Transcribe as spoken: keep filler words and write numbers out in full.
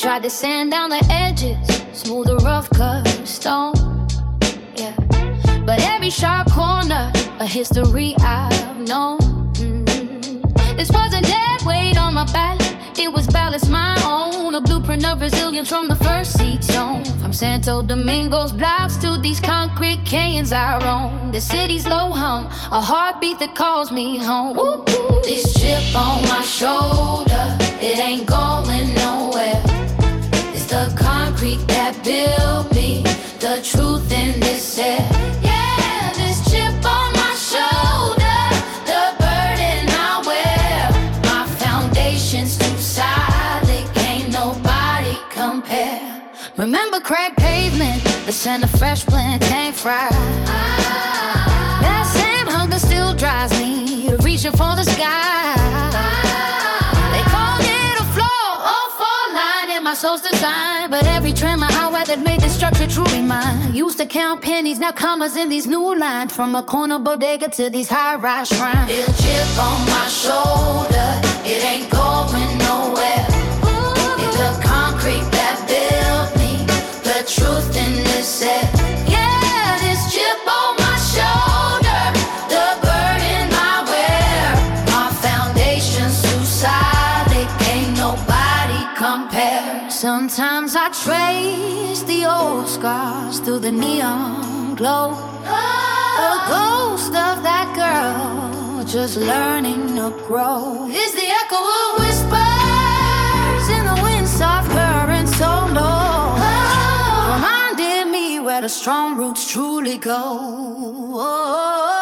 tried to sand down the edges, smooth the rough cut stone. Yeah, but every sharp corner, a history I've known. Mm-hmm. This wasn't dead weight on my back, it was ballast my own. A blueprint of resilience from the first seed zone. From Santo Domingo's blocks to these concrete canyons I roam. The city's low hum, a heartbeat that calls me home. Ooh, ooh. This chip on my shoulder, it ain't going nowhere. It's the concrete that built me, the truth in this air. Yeah, this chip on my shoulder, the burden I wear. My foundation's too solid, can't nobody compare. Remember cracked pavement, the scent of fresh plantain fries. That same hunger still drives me, reaching for the sky. They called it a flaw, a fault line in my soul's design. But every trend my highway that made this structure truly mine. Used to count pennies, now commas in these new lines. From a corner bodega to these high-rise shrines. Feel chip on my shoulder, it ain't going nowhere. It's the concrete that built me, the truth in this air. Yeah, this chip on my shoulder, the burden I wear. My foundation's too solid, ain't nobody compare. Sometimes I trace the old scars through the neon glow. The ghost of that girl, just learning to grow. Is the echo of whispers in the wind, soft current so low. Reminded me where the strong roots truly go.